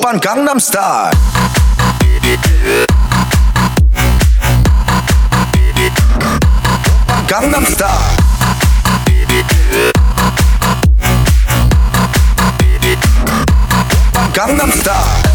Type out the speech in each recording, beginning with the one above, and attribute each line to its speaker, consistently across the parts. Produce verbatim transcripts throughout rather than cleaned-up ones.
Speaker 1: 오빤 강남스타일. 강남스타일. 강남스타일.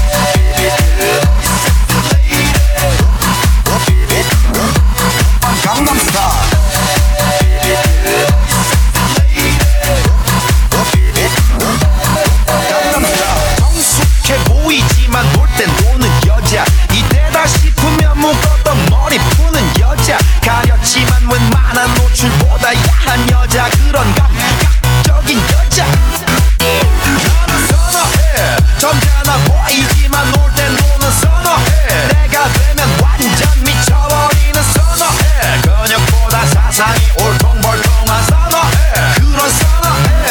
Speaker 2: 정숙해 보이지만 놀 땐 노는 여자, 이때다 싶으면 묶었던 머리 푸는 여자, 가렸지만 웬만한 노출보다 야한 여자, 그런 감각적인 여자 나는 선호해. 점잖아 보이지만 놀 땐 노는 선호해. 내가 되면 완전 미쳐버리는 선호해. 근육보다 사상이 올통벌통한 선호해. 그런 선호해.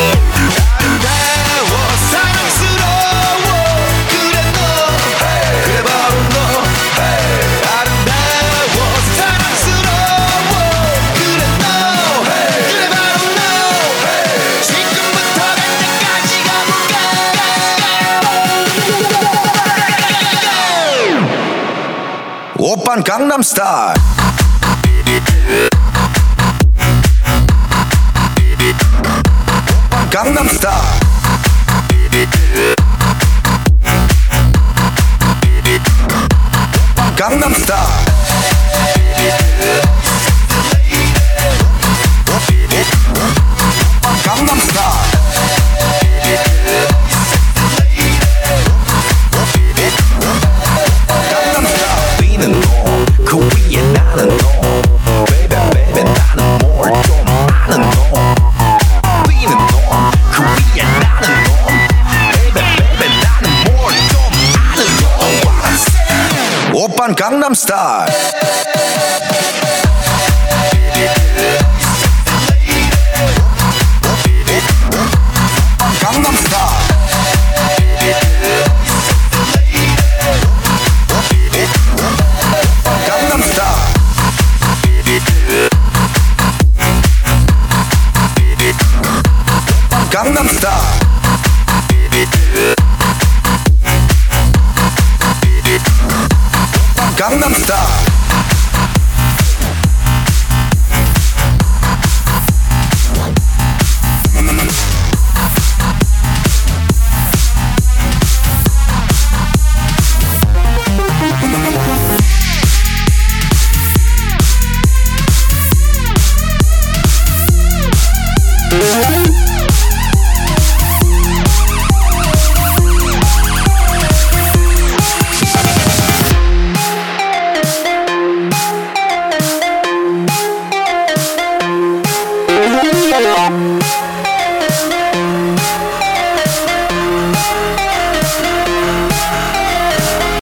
Speaker 2: 아름다워 사랑스러워 그래 너, 그래 바로 너. 아름다워 사랑스러워 그래 너, 그래 바로 너. 지금부터 갈 때까지 가볼까.
Speaker 1: 오빤 강남스타일. 강남스타일. 강남스타일.
Speaker 2: 뛰는 너, 그 위에 나는 너. Baby baby 나는 뭘 좀 아는 너. 뛰는 너, 그 위에 나는 너. Baby baby 나는 뭘 좀 아는 너.
Speaker 1: 오빤 강남스타일. 강남스타일. 강남스타일.